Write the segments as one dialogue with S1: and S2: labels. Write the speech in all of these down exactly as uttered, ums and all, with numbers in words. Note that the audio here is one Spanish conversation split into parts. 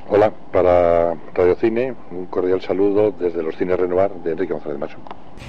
S1: Hola, para Radio Cine, un cordial saludo desde los Cines Renovar de Enrique González Macho.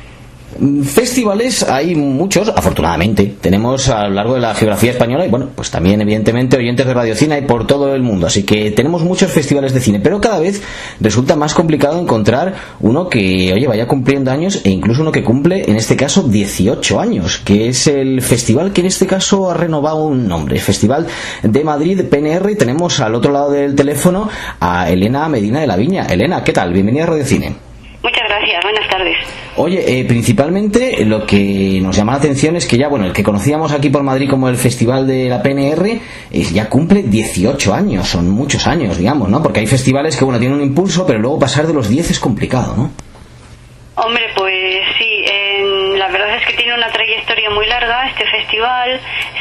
S2: Festivales hay muchos, afortunadamente. Tenemos a lo largo de la geografía española y bueno, pues también evidentemente oyentes de Radio Cine hay por todo el mundo, así que tenemos muchos festivales de cine, pero cada vez resulta más complicado encontrar uno que, oye, vaya cumpliendo años e incluso uno que cumple, en este caso, dieciocho años, que es el festival que en este caso ha renovado un nombre, Festival de Madrid, P N R, y tenemos al otro lado del teléfono a Elena Medina de la Viña. Elena, ¿qué tal? Bienvenida a Radio Cine.
S3: Muchas gracias, buenas tardes.
S2: Oye, eh, principalmente lo que nos llama la atención es que ya, bueno, el que conocíamos aquí por Madrid como el Festival de la P N R eh, ya cumple dieciocho años, son muchos años, digamos, ¿no? Porque hay festivales que, bueno, tienen un impulso, pero luego pasar de los diez es complicado, ¿no?
S3: Hombre, pues sí, eh, la verdad es que tiene una trayectoria muy larga. Este festival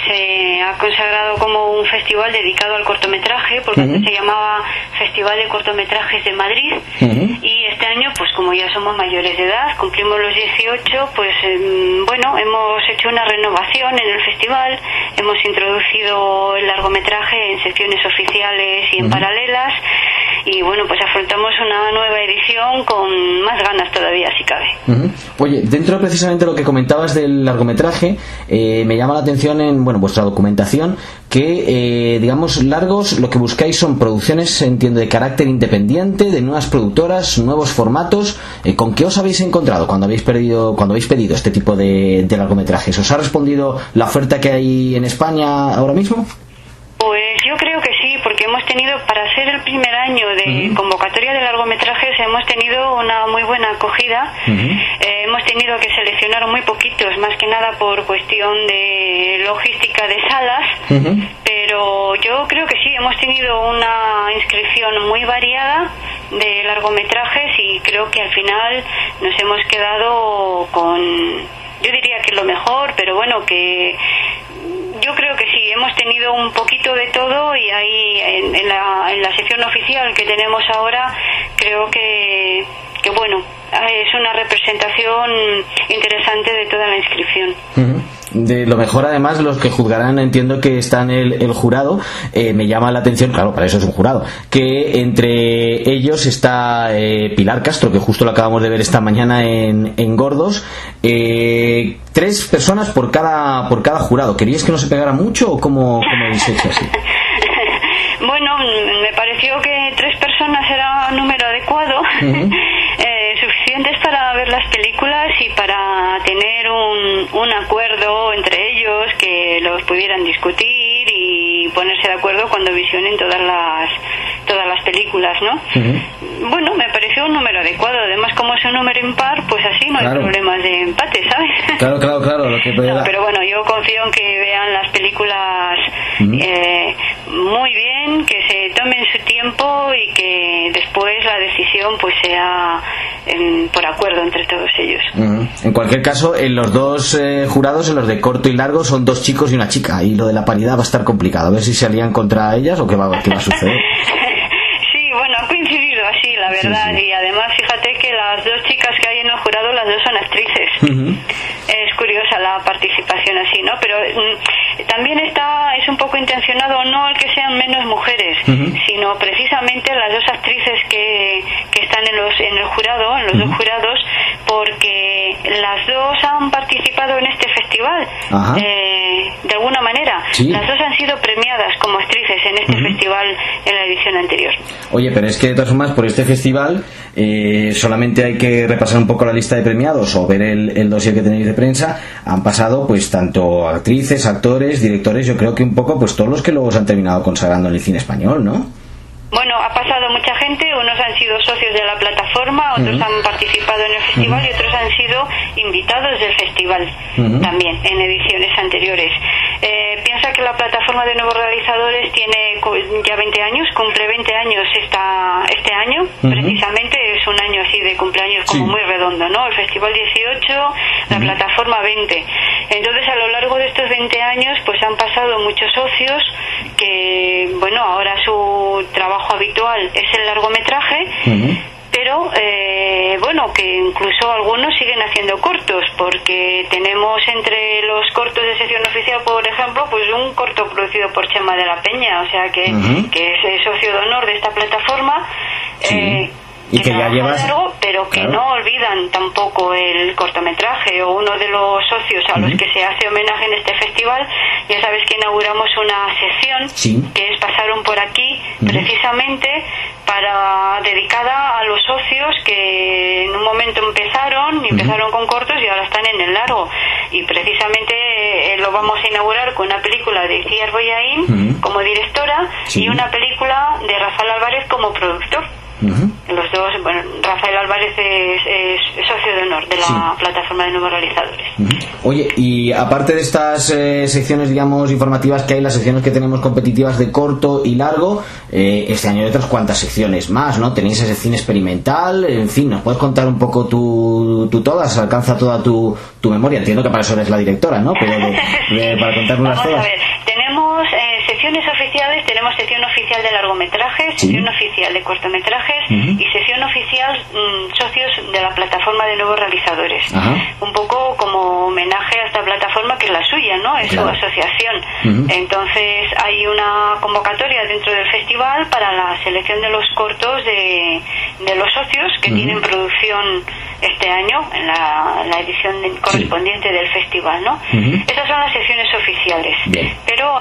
S3: se ha consagrado como un festival dedicado al cortometraje, porque uh-huh. antes se llamaba Festival de Cortometrajes de Madrid, uh-huh. y este año, pues como ya somos mayores de edad, cumplimos los dieciocho, pues eh, bueno, hemos hecho una renovación en el festival, hemos introducido el largometraje en secciones oficiales y en uh-huh. paralelas, y bueno, pues afrontamos una nueva edición con más ganas todavía, si cabe.
S2: Uh-huh. Oye, dentro precisamente de lo que comentabas del largometraje, eh, me llama la atención en, bueno, vuestra documentación que, eh, digamos, largos, lo que buscáis son producciones, entiendo, de carácter independiente, de nuevas productoras, nuevos formatos. Eh, ¿Con qué os habéis encontrado cuando habéis pedido, cuando habéis pedido este tipo de, de largometrajes? ¿Os ha respondido la oferta que hay en España ahora mismo?
S3: Pues yo creo que sí, porque hemos tenido, para ser el primer año de uh-huh. convocatoria de largometrajes, hemos tenido una muy buena acogida. Uh-huh. Eh, hemos tenido que seleccionar muy poquitos, más que nada por cuestión de logística de salas, uh-huh. pero yo creo que sí, hemos tenido una inscripción muy variada de largometrajes y creo que al final nos hemos quedado con, yo diría que lo mejor, pero bueno, que yo creo que sí, hemos tenido un poquito de todo y ahí en, en, la, en la sección oficial que tenemos ahora creo que, que bueno, es una representación interesante de toda la inscripción.
S2: Uh-huh. De lo mejor, además, los que juzgarán, entiendo que está en el, el jurado, eh, me llama la atención, claro, para eso es un jurado, que entre ellos está eh, Pilar Castro, que justo lo acabamos de ver esta mañana en, en Gordos. Eh, tres personas por cada por cada jurado. ¿Queríais que no se pegara mucho o cómo, cómo habéis hecho así?
S3: Bueno, me pareció que tres personas era un número adecuado, uh-huh. eh, suficientes para ver las películas y para tener un, un acuerdo entre ellos, que los pudieran discutir y ponerse de acuerdo cuando visionen todas las todas las películas, ¿no? Uh-huh. Bueno, me pareció un número adecuado. Además, como es un número impar, pues así no
S2: claro.
S3: hay problemas de empate, ¿sabes?
S2: Claro, claro, claro. Lo que puede
S3: no,
S2: dar...
S3: pero bueno, yo confío en que vean las películas uh-huh. eh, muy bien, que se tomen su tiempo y que después la decisión pues sea en, por acuerdo entre todos ellos.
S2: Uh-huh. En cualquier caso, en los dos eh, jurados, en los de corto y largo, son dos chicos y una chica, y lo de la paridad va a estar complicado. A ver si se alían contra ellas o qué va, qué va a suceder.
S3: Sí, bueno, ha coincidido así, la verdad, sí, sí. Y además fíjate que las dos chicas que hay en el jurado, las dos son actrices. Uh-huh. Es curiosa la participación así, ¿no? Pero mm, también está, es un poco intencionado no el que sean menos mujeres, uh-huh. sino precisamente las dos actrices que, que están en los en el jurado, en los uh-huh. dos jurados, porque las dos han participado en este festival, eh, de alguna manera. Sí. Las dos han sido premiadas como actrices en este uh-huh. festival en la edición anterior.
S2: Oye, pero es que de todas formas, por este festival eh, solamente hay que repasar un poco la lista de premiados o ver el, el dossier que tenéis de prensa. Han pasado pues tanto actrices, actores, directores, yo creo que un poco pues todos los que luego se han terminado consagrando en el cine español, ¿no?
S3: Bueno, ha pasado mucha gente, unos han sido socios de la plataforma, otros uh-huh. han participado en el festival uh-huh. y otros han sido invitados del festival uh-huh. también en ediciones anteriores. Eh, piensa que la plataforma de nuevos realizadores tiene ya veinte años, cumple veinte años esta, este año, uh-huh. precisamente es un año así de cumpleaños como sí. muy redondo, ¿no? El festival dieciocho, la uh-huh. plataforma veinte. Entonces, a lo largo de estos veinte años, pues han pasado muchos socios que, bueno, ahora su trabajo habitual es el largometraje, uh-huh. pero eh, bueno, que incluso algunos siguen haciendo cortos, porque tenemos entre los cortos de sección oficial, por ejemplo, pues un corto producido por Chema de la Peña, o sea que, uh-huh. que es el socio de honor de esta plataforma
S2: Sí.
S3: Eh,
S2: y que, que ya llevas
S3: largo, pero que claro. no olvidan tampoco el cortometraje. O uno de los socios a uh-huh. los que se hace homenaje en este festival, ya sabes que inauguramos una sección
S2: sí.
S3: que es Pasaron por aquí, uh-huh. precisamente para dedicada a los socios que en un momento empezaron y empezaron uh-huh. con cortos y ahora están en el largo. Y precisamente eh, lo vamos a inaugurar con una película de Ciar Boyaín uh-huh. como directora sí. y una película de Rafael Álvarez como productor. Uh-huh. Los dos, bueno, Rafael Álvarez es, es socio de honor de la sí. plataforma de nuevos realizadores.
S2: Uh-huh. Oye, y aparte de estas eh, secciones, digamos, informativas que hay, las secciones que tenemos competitivas de corto y largo, eh, este año hay otras cuantas secciones más, ¿no? Tenéis ese cine experimental, en fin, ¿nos puedes contar un poco tu, tu todas? Alcanza toda tu, tu memoria. Entiendo que para eso eres la directora, ¿no? Pero de, de, para contarnos todas.
S3: A ver, tenemos eh, secciones oficiales, tenemos sección oficial de largometrajes, ¿sí? sección oficial de cortometrajes uh-huh. y sección oficial mmm, socios de la plataforma de nuevos realizadores. Uh-huh. Un poco como homenaje a esta plataforma que es la suya, ¿no? Es claro. su asociación. Uh-huh. Entonces hay una convocatoria dentro del festival para la selección de los cortos de, de los socios que uh-huh. tienen producción este año en la, la edición de, correspondiente sí. del festival, ¿no? Uh-huh. Esas son las secciones oficiales. Bien. Pero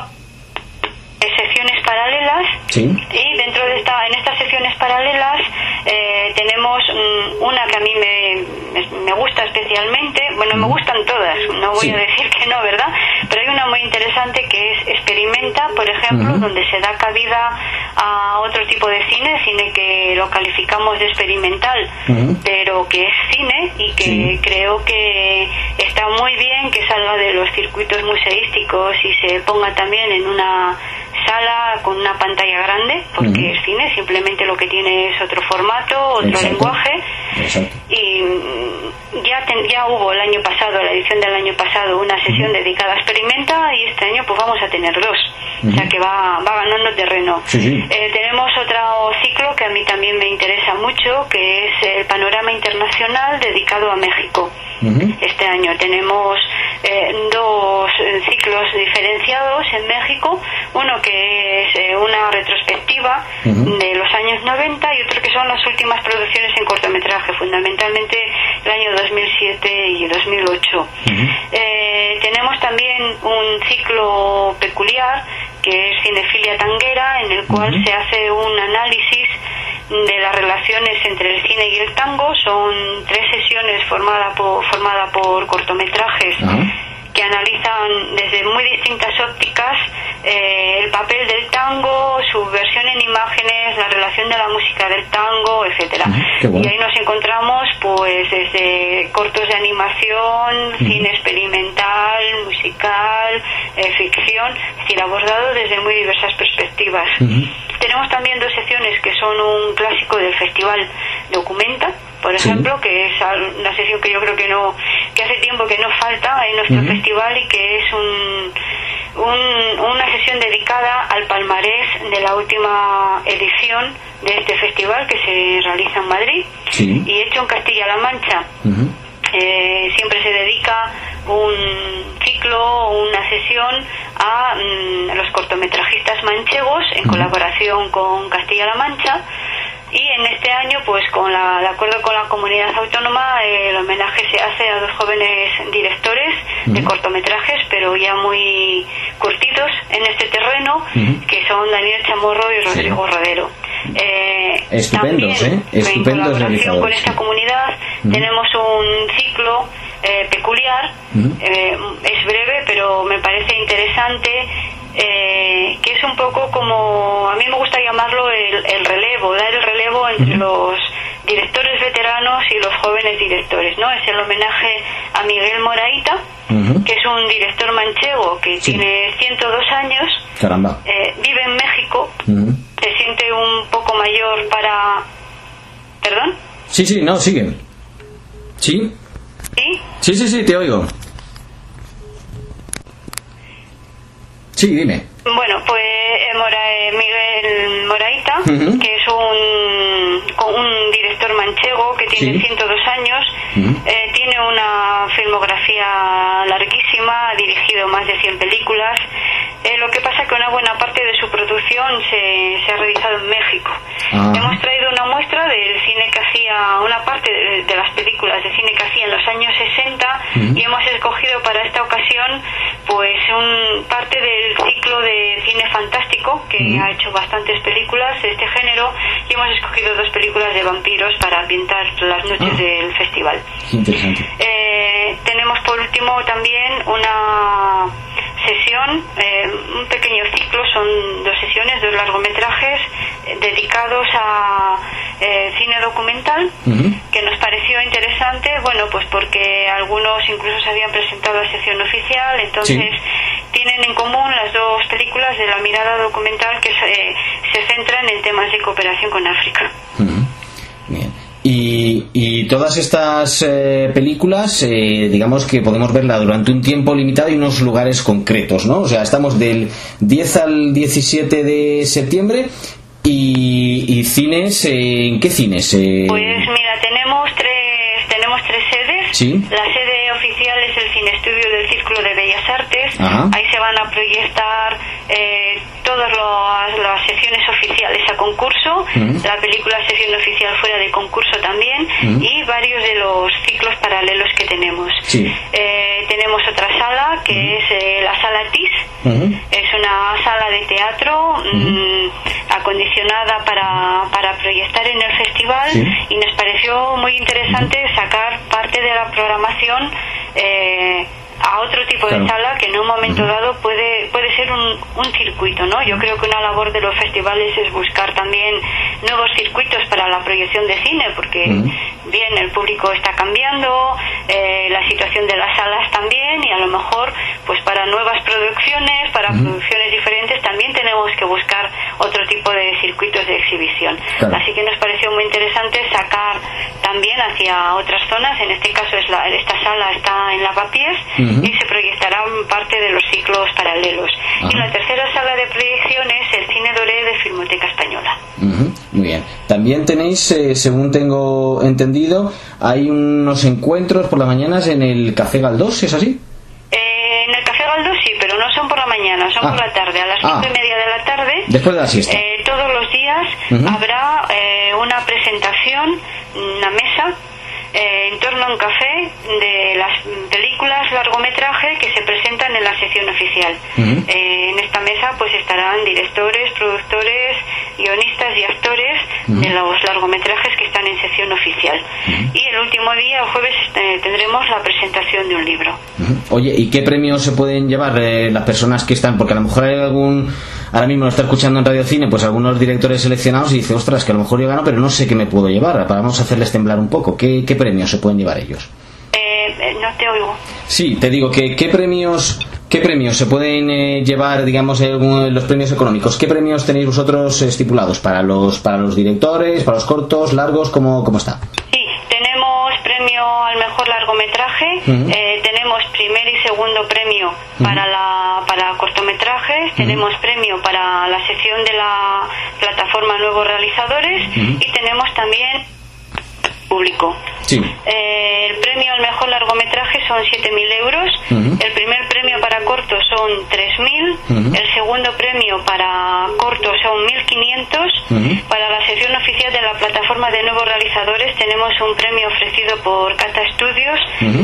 S3: secciones paralelas
S2: sí.
S3: y dentro de esta en estas secciones paralelas eh, tenemos mm, una que a mí me, me gusta especialmente, bueno me gustan todas, no voy sí. a decir que no, ¿verdad? Pero hay una muy interesante que es Experimenta, por ejemplo, uh-huh. donde se da cabida a otro tipo de cine, cine que lo calificamos de experimental, uh-huh. pero que es cine y que sí. creo que está muy bien que salga de los circuitos museísticos y se ponga también en una sala con una pantalla grande, porque uh-huh. el cine simplemente lo que tiene es otro formato, otro Exacto. lenguaje. Exacto. Y ya ten, ya hubo el año pasado, la edición del año pasado, una sesión uh-huh. dedicada a Experimenta, y este año pues vamos a tener dos. Uh-huh. O sea que va, va ganando terreno.
S2: Sí, sí.
S3: Eh, tenemos otro ciclo que a mí también me interesa mucho, que es el Panorama Internacional dedicado a México. Uh-huh. Este año tenemos eh, dos eh, ciclos diferenciados en México, uno que es eh, una retrospectiva uh-huh. de los años noventa y otro que son las últimas producciones en cortometraje, fundamentalmente el año dos mil siete y dos mil ocho. Uh-huh. Eh, tenemos también un ciclo peculiar que es Cinefilia Tanguera, en el cual uh-huh. se hace un análisis de las relaciones entre el cine y el tango. Son tres sesiones formadas por, formada por cortometrajes uh-huh. que analizan desde muy distintas ópticas eh, el papel del tango, su versión en imágenes, la relación de la música del tango, etcétera. Uh-huh. Bueno. Y ahí nos encontramos pues desde cortos de animación, uh-huh. cine experimental, musical, eh, ficción, es decir, abordado desde muy diversas perspectivas. Uh-huh. Tenemos también dos secciones que son un clásico del festival, Documenta, por ejemplo, sí. que es una sesión que yo creo que no que hace tiempo que no falta en nuestro uh-huh. festival, y que es un, un una sesión dedicada al palmarés de la última edición de este festival que se realiza en Madrid sí. y hecho en Castilla-La Mancha. Uh-huh. Eh, siempre se dedica un ciclo, una sesión a mm, los cortometrajistas manchegos en uh-huh. colaboración con Castilla-La Mancha. Y en este año, pues con la, de acuerdo con la comunidad autónoma, eh, el homenaje se hace a dos jóvenes directores uh-huh. de cortometrajes, pero ya muy curtidos en este terreno, uh-huh. que son Daniel Chamorro y Rodrigo sí. Rodero. Eh,
S2: Estupendos,
S3: también,
S2: ¿eh? Estupendos
S3: en colaboración con esta
S2: sí.
S3: comunidad, uh-huh. tenemos un ciclo eh, peculiar, uh-huh. eh, es breve, pero me parece interesante. Eh, que es un poco como, a mí me gusta llamarlo el, el relevo, dar el relevo entre uh-huh. los directores veteranos y los jóvenes directores, ¿no? Es el homenaje a Miguel Moraita, uh-huh. que es un director manchego que sí. tiene ciento dos años.
S2: Caramba.
S3: Eh, vive en México,
S2: uh-huh.
S3: se siente un poco mayor para... ¿Perdón?
S2: Sí, sí, no, sigue. ¿Sí?
S3: ¿Sí?
S2: Sí, sí, sí, te oigo. Sí, dime.
S3: Bueno, pues eh, Mora, eh, Miguel Moraita, uh-huh. que es un, un director manchego que tiene sí. ciento dos años, uh-huh. eh, tiene una filmografía larguísima, ha dirigido más de cien películas. Eh, lo que pasa es que una buena parte de su producción se, se ha realizado en México. Uh-huh. Hemos traído una muestra hacía, una parte de, de las películas de cine que hacía en los años sesenta, uh-huh. y hemos escogido para esta ocasión pues un parte del ciclo de cine fantástico, que uh-huh. ha hecho bastantes películas de este género, y hemos escogido dos películas de vampiros para ambientar las noches uh-huh. del festival.
S2: Interesante.
S3: Eh, tenemos por último también una sesión, eh, un pequeño ciclo, son dos sesiones, dos largometrajes eh, dedicados a eh, cine documental, uh-huh. que nos pareció interesante, bueno, pues porque algunos incluso se habían presentado a sección oficial, entonces sí. tienen en común las dos películas de la mirada documental que se, se centran en temas de cooperación con África.
S2: Uh-huh. Bien. Y, y todas estas eh, películas, eh, digamos que podemos verla durante un tiempo limitado y unos lugares concretos, ¿no? O sea, estamos del diez al diecisiete de septiembre y, y cines, eh, ¿en qué cines? Eh...
S3: Pues mira, tenemos tres, tenemos tres sedes.
S2: ¿Sí?
S3: La sede oficial es el Cine Estudio del Círculo de Bellas Artes.
S2: Ajá.
S3: Ahí se van a proyectar eh, todas las, las sesiones oficiales a concurso, uh-huh. la película sesión oficial fuera de concurso también, uh-huh. y varios de los ciclos paralelos que tenemos.
S2: Sí.
S3: Eh, tenemos otra sala que uh-huh. es eh, la sala T I S, uh-huh. es una sala de teatro uh-huh. mmm, acondicionada para, para proyectar en el festival, sí. y nos pareció muy interesante uh-huh. sacar parte de la programación eh, a otro tipo de claro. sala que en un momento uh-huh. dado puede puede ser un, un circuito, ¿no? Yo creo que una labor de los festivales es buscar también nuevos circuitos para la proyección de cine, porque uh-huh. bien, el público está cambiando, eh, la situación de las salas también, y a lo mejor pues para nuevas producciones, para uh-huh. producciones diferentes también tenemos que buscar otro tipo de circuitos de exhibición. Claro. Así que nos pareció muy interesante sacar también hacia otras zonas, en este caso es la, esta sala está en Lavapiés, uh-huh. y se proyectarán parte de los ciclos paralelos. Uh-huh. Y la tercera sala de proyección es el Cine Doré de Filmoteca Española.
S2: Uh-huh. Muy bien. También tenéis, eh, según tengo entendido, hay unos encuentros por las mañanas en el Café Galdós, ¿es así?
S3: Eh, en el Café Galdós sí, pero no son por la mañana, son ah. por la tarde, a las cinco ah. y media de la tarde.
S2: Después de la siesta.
S3: Eh, todos los días uh-huh. habrá eh, una presentación, una mesa, Eh, en torno a un café de las películas largometraje que se presentan en la sección oficial. Uh-huh. Eh, en esta mesa pues estarán directores, productores, guionistas y actores uh-huh. de los largometrajes que están en sección oficial. Uh-huh. Y el último día, el jueves, eh, tendremos la presentación de un libro.
S2: Uh-huh. Oye, ¿y qué premios se pueden llevar eh, las personas que están? Porque a lo mejor hay algún... Ahora mismo lo está escuchando en Radio Cine, pues algunos directores seleccionados y dice, ostras, que a lo mejor yo gano, pero no sé qué me puedo llevar. Vamos a hacerles temblar un poco. ¿Qué, qué premios se pueden llevar ellos?
S3: Eh, no te oigo.
S2: Sí, te digo que qué premios, qué premios se pueden eh, llevar, digamos, eh, los premios económicos. ¿Qué premios tenéis vosotros estipulados para los para los directores, para los cortos, largos? ¿Cómo, cómo está?
S3: Sí, tenemos premio al mejor largometraje, uh-huh. eh, tenemos primer y segundo premio uh-huh. para la para cortometrajes, uh-huh. tenemos premio para la sección de la plataforma Nuevos Realizadores uh-huh. y tenemos también público.
S2: Sí.
S3: Eh, el premio al mejor largometraje son siete mil euros, uh-huh. el primer premio para cortos son tres mil, uh-huh. el segundo premio para cortos son mil quinientos, uh-huh. para la sección oficial de la plataforma de Nuevos Realizadores tenemos un premio ofrecido por Cata Studios uh-huh.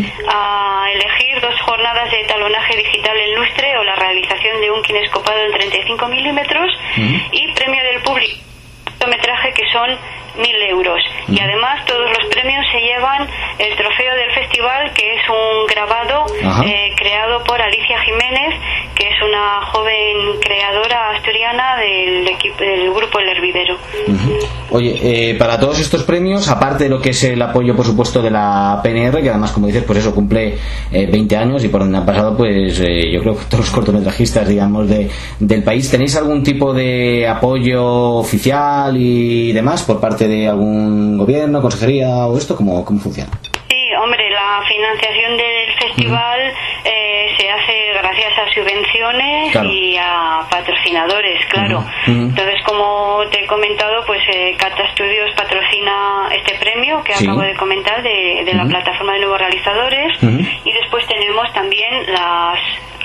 S3: a elegir dos jornadas de talonaje digital en lustre o la realización de un kinescopado en treinta y cinco milímetros uh-huh. y premio del público metraje que son mil euros. Y además todos los premios se llevan el trofeo del festival, que es un grabado eh, creado por Alicia Jiménez, que es una joven creadora asturiana del equipo del grupo El Hervidero.
S2: Uh-huh. Oye, eh, para todos estos premios, aparte de lo que es el apoyo, por supuesto, de la P N R, que además, como dices, pues eso cumple eh, veinte años y por donde han pasado, pues eh, yo creo que todos los cortometrajistas, digamos, de, del país, ¿tenéis algún tipo de apoyo oficial y demás por parte de algún gobierno, consejería o esto? ¿Cómo, cómo funciona?
S3: Sí, hombre, la financiación del festival uh-huh. eh, se hace gracias a subvenciones claro. y a patrocinadores, claro. Uh-huh. Entonces, como te he comentado, pues eh, Cata Studios patrocina este premio que sí. acabo de comentar de, de uh-huh. la plataforma de Nuevos Realizadores uh-huh. y después tenemos también las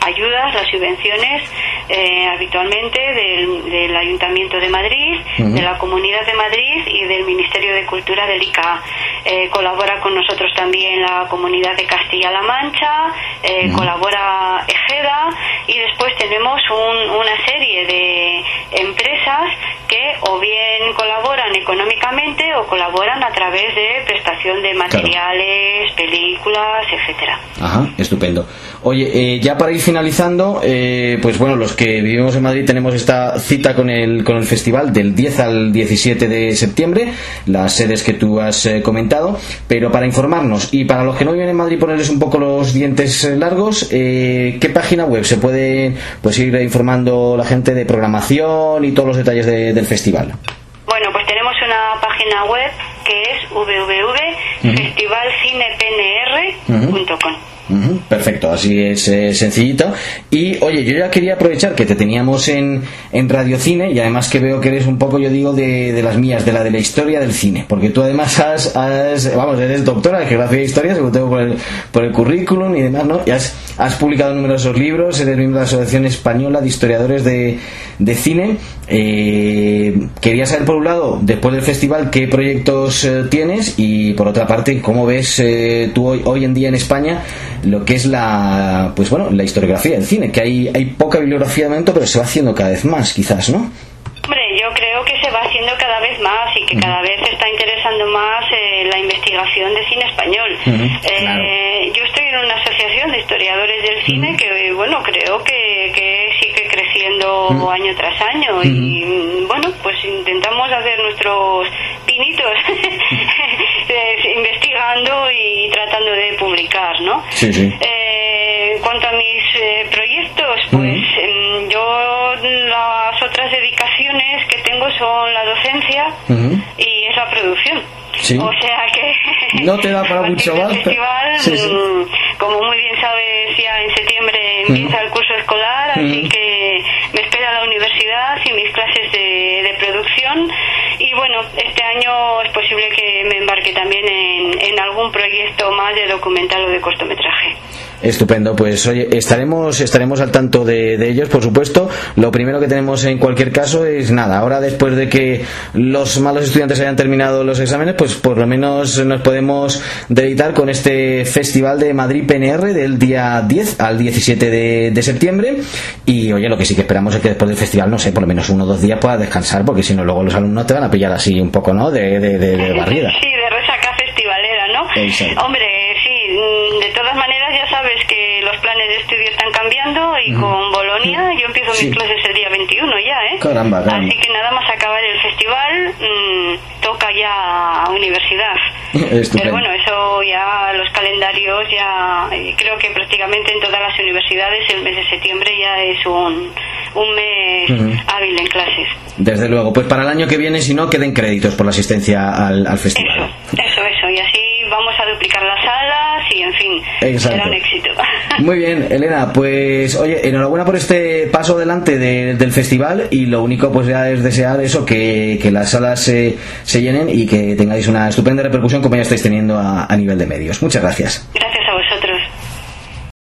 S3: ayudas, las subvenciones eh, habitualmente del, del Ayuntamiento de Madrid, uh-huh. de la Comunidad de Madrid y del Ministerio de Cultura del I C A. Eh, colabora con nosotros también la Comunidad de Castilla-La Mancha, eh, uh-huh. colabora Ejeda, y después tenemos un, una serie de empresas que o bien colaboran económicamente o colaboran a través de prestación de materiales, claro. películas, etcétera.
S2: Ajá, estupendo. Oye, eh, ya para ir finalizando, eh, pues bueno, los que vivimos en Madrid tenemos esta cita con el con el festival del diez al diecisiete de septiembre, las sedes que tú has eh, comentado, pero para informarnos y para los que no viven en Madrid ponerles un poco los dientes largos, eh, ¿qué página web se puede pues ir informando la gente de programación y todos los detalles de, del festival?
S3: Bueno, pues tenemos una página web que es w w w punto festival cine p n r punto com.
S2: Uh-huh, perfecto, así es eh, sencillito. Y oye, yo ya quería aprovechar que te teníamos en, en Radio Cine, y además que veo que eres un poco, yo digo, de, de las mías, de la de la historia del cine, porque tú además has, has vamos, eres doctora de geografía e historia, según tengo por el, por el currículum y demás, ¿no? Y has, has publicado numerosos libros, eres miembro de la Asociación Española de Historiadores de, de Cine. Eh, quería saber, por un lado, después del festival, qué proyectos eh, tienes, y por otra parte, cómo ves eh, tú hoy, hoy en día en España lo que es la, pues bueno, la historiografía del cine, que hay, hay poca bibliografía de momento, pero se va haciendo cada vez más, quizás, ¿no?
S3: Hombre, yo creo que se va haciendo cada vez más y que uh-huh. cada vez se está interesando más eh, la investigación de cine español. Uh-huh. Eh, claro. Yo estoy en una asociación de historiadores del cine uh-huh. que, bueno, creo que, que sigue creciendo uh-huh. año tras año uh-huh. y, bueno, pues intentamos hacer nuestros pinitos investigando y tratando de publicar, ¿no? Sí, sí. Eh, en cuanto a mis eh, proyectos, pues uh-huh. yo las otras dedicaciones que tengo son la docencia uh-huh. y es la producción. Sí. O sea que
S2: no te da para mucho más.
S3: El festival, sí, sí. como muy bien sabes, ya en septiembre empieza uh-huh. el curso escolar, uh-huh. así que me espera la universidad y mis clases de, de producción. Y bueno, este año es posible que me embarque también en, en algún proyecto más de documental o de cortometraje.
S2: Estupendo, pues oye, estaremos estaremos al tanto de, de ellos, por supuesto. Lo primero que tenemos en cualquier caso es nada, ahora después de que los malos estudiantes hayan terminado los exámenes, pues por lo menos nos podemos deleitar con este Festival de Madrid P N R del día diez al diecisiete de, de septiembre. Y oye, lo que sí que esperamos es que después del festival, no sé, por lo menos uno o dos días puedas descansar, porque si no luego los alumnos te van a pillar así un poco, ¿no? De, de, de, de barrida.
S3: Sí, de resaca festivalera, ¿no? Exacto. Hombre, sí, de todas maneras ya sabes que los planes de estudio están cambiando y mm. con Bolonia yo empiezo sí. mis clases el día veintiuno ya, ¿eh?
S2: Caramba, caramba.
S3: Así que nada más acabar el festival mmm, toca ya universidad. Estupendo. Pero bueno, eso ya los calendarios ya creo que prácticamente en todas las universidades el mes de septiembre ya es un, un mes mm. hábil en clases.
S2: Desde luego, pues para el año que viene, si no, queden créditos por la asistencia al, al festival.
S3: Eso, eso, eso, y así vamos a duplicar las salas y en fin, exacto. será un éxito.
S2: Muy bien, Elena, pues oye, enhorabuena por este paso adelante de, del festival, y lo único pues ya es desear eso, que, que las salas se, se llenen y que tengáis una estupenda repercusión como ya estáis teniendo a, a nivel de medios. Muchas gracias.
S3: Gracias.